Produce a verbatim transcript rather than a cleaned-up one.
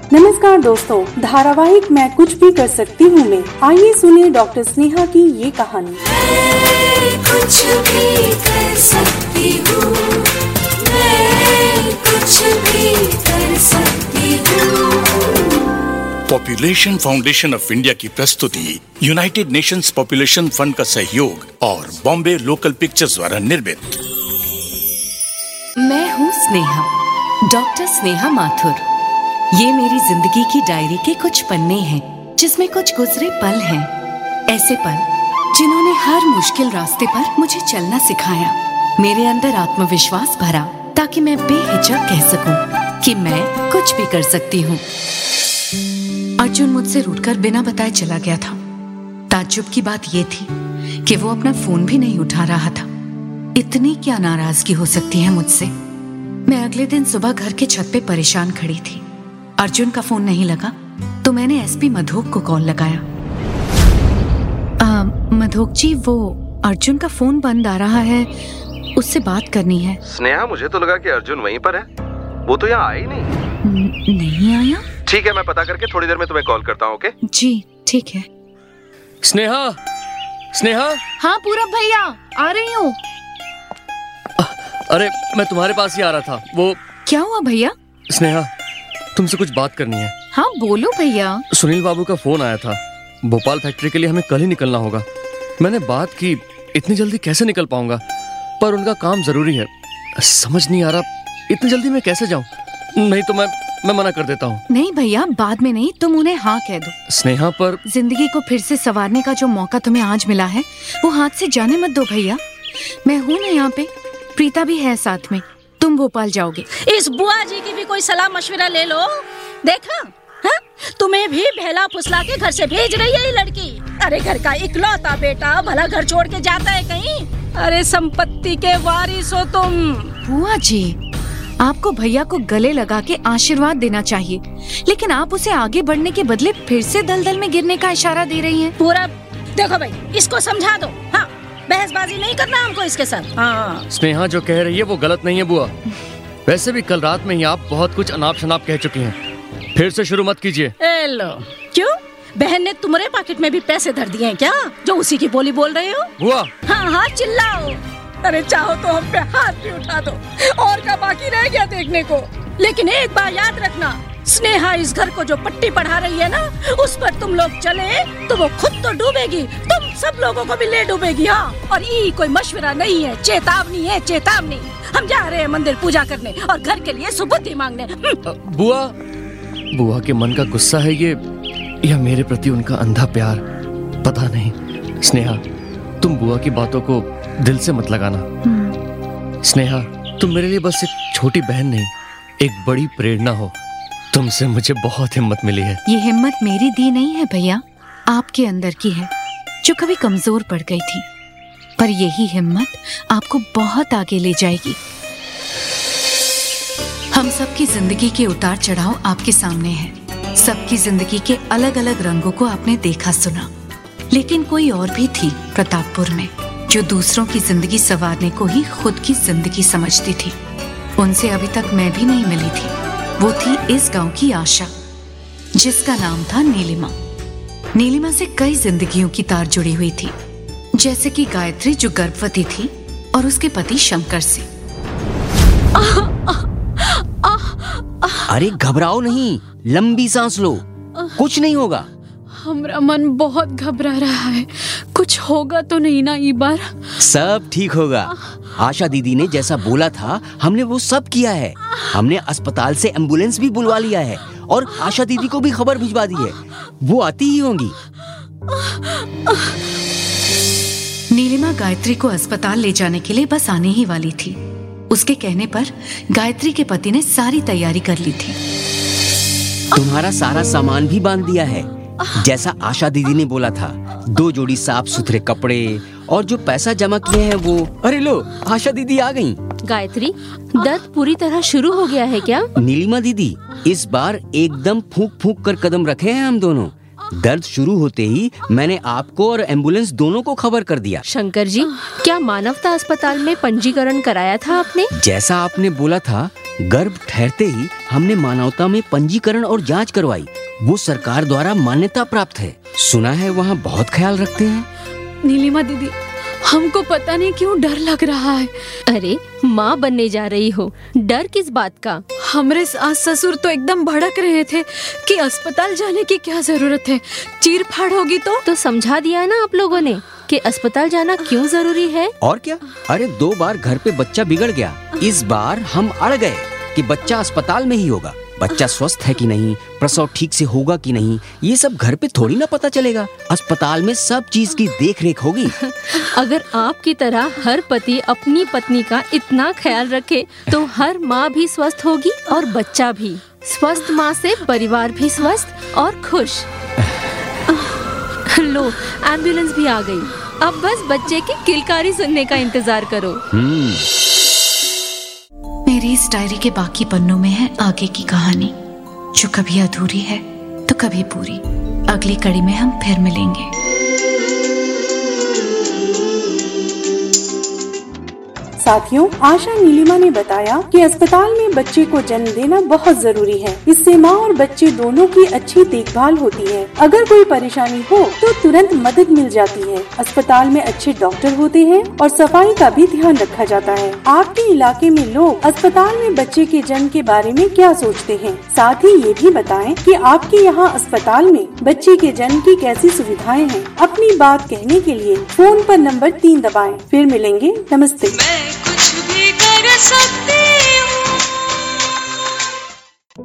नमस्कार दोस्तों, धारावाहिक मैं कुछ भी कर सकती हूँ में आइए सुने डॉक्टर स्नेहा की ये कहानी। मैं कुछ भी कर सकती हूँ, मैं कुछ भी कर सकती हूँ। पॉपुलेशन फाउंडेशन ऑफ इंडिया की प्रस्तुति, यूनाइटेड नेशंस पॉपुलेशन फंड का सहयोग और बॉम्बे लोकल पिक्चर्स द्वारा निर्मित। मैं हूँ स्नेहा, डॉक्टर स्नेहा माथुर। ये मेरी जिंदगी की डायरी के कुछ पन्ने हैं, जिसमें कुछ गुजरे पल हैं। ऐसे पल जिन्होंने हर मुश्किल रास्ते पर मुझे चलना सिखाया, मेरे अंदर आत्मविश्वास भरा, ताकि मैं बेहिचक कह सकूं कि मैं कुछ भी कर सकती हूँ। अर्जुन मुझसे रूठकर बिना बताए चला गया था। ताज्जुब की बात ये थी कि वो अपना फोन भी नहीं उठा रहा था। इतनी क्या नाराजगी हो सकती है मुझसे। मैं अगले दिन सुबह घर के छत पे परेशान खड़ी थी। अर्जुन का फोन नहीं लगा तो मैंने एसपी मधोक को कॉल लगाया। आ, मधोक जी, वो अर्जुन का फोन बंद आ रहा है, उससे बात करनी है। स्नेहा, मुझे तो लगा कि अर्जुन वहीं पर है, वो तो यहाँ आया ही नहीं। नहीं आया? ठीक है, मैं पता करके थोड़ी देर में तुम्हें कॉल करता हूँ। ओके जी ठीक है। स्नेहा, स्नेहा। हाँ पूरब भैया, आ रही हूँ। अरे मैं तुम्हारे पास ही आ रहा था। वो क्या हुआ भैया? स्नेहा, तुमसे कुछ बात करनी है। हाँ बोलो भैया। सुनील बाबू का फोन आया था, भोपाल फैक्ट्री के लिए हमें कल ही निकलना होगा। मैंने बात की, इतनी जल्दी कैसे निकल पाऊंगा, पर उनका काम जरूरी है। समझ नहीं आ रहा इतनी जल्दी मैं कैसे जाऊं। नहीं तो मैं मैं मना कर देता हूँ। नहीं भैया, बाद में नहीं, तुम उन्हें हाँ कह दो। स्नेहा, पर जिंदगी को फिर से संवारने का जो मौका तुम्हें आज मिला है, वो हाथ से जाने मत दो भैया। मैं हूँ ना यहाँ पे, प्रीता भी है साथ में। तुम भोपाल जाओगे। इस बुआ जी की भी कोई सलाह मशवरा ले लो। देखा, हा? तुम्हें भी बहला फुसला के घर से भेज रही है ये लड़की। अरे घर का इकलौता बेटा भला घर छोड़ के जाता है कहीं? अरे संपत्ति के वारिस हो तुम। बुआ जी, आपको भैया को गले लगा के आशीर्वाद देना चाहिए, लेकिन आप उसे आगे बढ़ने के बदले फिर से दलदल में गिरने का इशारा दे रही हैं। पूरा देखो भाई, इसको समझा दो। हाँ, बहसबाजी नहीं करना हमको इसके साथ। हाँ। स्नेहा जो कह रही है वो गलत नहीं है बुआ। वैसे भी कल रात में ही आप बहुत कुछ अनाप शनाप कह चुकी हैं। फिर से शुरू मत कीजिए। लो, क्यों? बहन ने तुम्हारे पॉकेट में भी पैसे धर दिए हैं क्या, जो उसी की बोली बोल रहे हो? बुआ। हाँ हाँ चिल्लाओ। अरे चाहो तो हम पे हाथ भी उठा दो, और क्या बाकी रह गया देखने को। लेकिन एक बार याद रखना, स्नेहा इस घर को जो पट्टी पढ़ा रही है ना, उस पर तुम लोग चले तो वो खुद तो डूबेगी, तुम सब लोगों को भी ले डूबेगी। हाँ, और ये कोई मशवरा नहीं है, चेतावनी है, चेतावनी। हम जा रहे हैं मंदिर पूजा करने और घर के लिए सुबुद्धि मांगने। बुआ, बुआ के मन का गुस्सा है ये, या मेरे प्रति उनका अंधा प्यार, पता नहीं। स्नेहा, तुम बुआ की बातों को दिल से मत लगाना। स्नेहा, तुम मेरे लिए बस एक छोटी बहन नहीं, एक बड़ी प्रेरणा हो। तुमसे मुझे बहुत हिम्मत मिली है। ये हिम्मत मेरी दी नहीं है भैया, आपके अंदर की है, जो कभी कमजोर पड़ गई थी। पर यही हिम्मत आपको बहुत आगे ले जाएगी। हम सबकी जिंदगी के उतार चढ़ाव आपके सामने हैं। सबकी जिंदगी के अलग अलग रंगों को आपने देखा सुना, लेकिन कोई और भी थी प्रतापपुर में, जो दूसरों की जिंदगी संवारने को ही खुद की जिंदगी समझती थी। उनसे अभी तक मैं भी नहीं मिली थी। वो थी इस गांव की आशा, जिसका नाम था नीलिमा। नीलिमा से कई जिंदगियों की तार जुड़ी हुई थी, जैसे कि गायत्री जो गर्भवती थी और उसके पति शंकर से। अरे घबराओ नहीं, लंबी सांस लो, कुछ नहीं होगा। हमारा मन बहुत घबरा रहा है, कुछ होगा तो नहीं ना ई बार? सब ठीक होगा। आशा दीदी ने जैसा बोला था हमने वो सब किया है। हमने अस्पताल से एम्बुलेंस भी बुलवा लिया है और आशा दीदी को भी खबर भिजवा दी है, वो आती ही होंगी। नीलिमा गायत्री को अस्पताल ले जाने के लिए बस आने ही वाली थी। उसके कहने पर गायत्री के पति ने सारी तैयारी कर ली थी। तुम्हारा सारा सामान भी बांध दिया है, जैसा आशा दीदी ने बोला था। दो जोड़ी साफ सुथरे कपड़े और जो पैसा जमा किए हैं वो। अरे लो, आशा दीदी आ गईं। गायत्री, दर्द पूरी तरह शुरू हो गया है क्या? नीलिमा दीदी, इस बार एकदम फूंक फूंक कर कदम रखे हैं हम दोनों। दर्द शुरू होते ही मैंने आपको और एम्बुलेंस दोनों को खबर कर दिया। शंकर जी, क्या मानवता अस्पताल में पंजीकरण कराया था आपने? जैसा आपने बोला था, गर्भ ठहरते ही हमने मानवता में पंजीकरण और जांच करवाई। वो सरकार द्वारा मान्यता प्राप्त है। सुना है वहाँ बहुत ख्याल रखते हैं। नीलिमा दीदी, हमको पता नहीं क्यों डर लग रहा है। अरे माँ बनने जा रही हो, डर किस बात का? हमरे सास ससुर तो एकदम भड़क रहे थे कि अस्पताल जाने की क्या जरूरत है, चीर फाड़ होगी तो तो समझा दिया ना आप लोगों ने कि अस्पताल जाना क्यों जरूरी है। और क्या, अरे दो बार घर पे बच्चा बिगड़ गया, इस बार हम अड़ गए कि बच्चा अस्पताल में ही होगा। बच्चा स्वस्थ है कि नहीं, प्रसव ठीक से होगा कि नहीं, ये सब घर पे थोड़ी ना पता चलेगा। अस्पताल में सब चीज की देख रेख होगी। अगर आपकी तरह हर पति अपनी पत्नी का इतना ख्याल रखे तो हर माँ भी स्वस्थ होगी और बच्चा भी। स्वस्थ माँ से परिवार भी स्वस्थ और खुश। लो, एम्बुलेंस भी आ गई। अब बस बच्चे की किलकारी सुनने का इंतजार करो। मेरी इस डायरी के बाकी पन्नों में है आगे की कहानी, जो कभी अधूरी है तो कभी पूरी। अगली कड़ी में हम फिर मिलेंगे। साथियों, आशा नीलिमा ने बताया कि अस्पताल में बच्चे को जन्म देना बहुत जरूरी है। इससे माँ और बच्चे दोनों की अच्छी देखभाल होती है। अगर कोई परेशानी हो तो तुरंत मदद मिल जाती है। अस्पताल में अच्छे डॉक्टर होते हैं और सफाई का भी ध्यान रखा जाता है। आपके इलाके में लोग अस्पताल में बच्चे के जन्म के बारे में क्या सोचते हैं? साथ ही ये भी बताएं कि आपके यहाँ अस्पताल में बच्चे के जन्म की कैसी सुविधाएं हैं। अपनी बात कहने के लिए फोन पर नंबर तीन दबाएं। फिर मिलेंगे। नमस्ते। कुछ भी कर सकती हूँ।